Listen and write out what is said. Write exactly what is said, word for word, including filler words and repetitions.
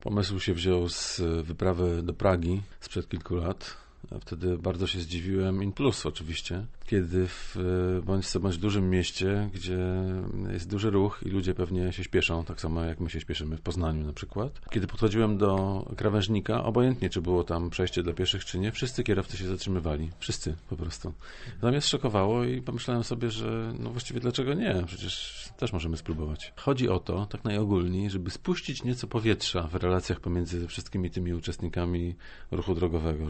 Pomysł się wziął z wyprawy do Pragi sprzed kilku lat. Wtedy bardzo się zdziwiłem, in plus oczywiście, kiedy w bądź co bądź dużym mieście, gdzie jest duży ruch i ludzie pewnie się śpieszą, tak samo jak my się śpieszymy w Poznaniu na przykład. Kiedy podchodziłem do krawężnika, obojętnie czy było tam przejście dla pieszych czy nie, wszyscy kierowcy się zatrzymywali. Wszyscy po prostu. To mnie zszokowało i pomyślałem sobie, że no właściwie dlaczego nie? Przecież też możemy spróbować. Chodzi o to, tak najogólniej, żeby spuścić nieco powietrza w relacjach pomiędzy wszystkimi tymi uczestnikami ruchu drogowego.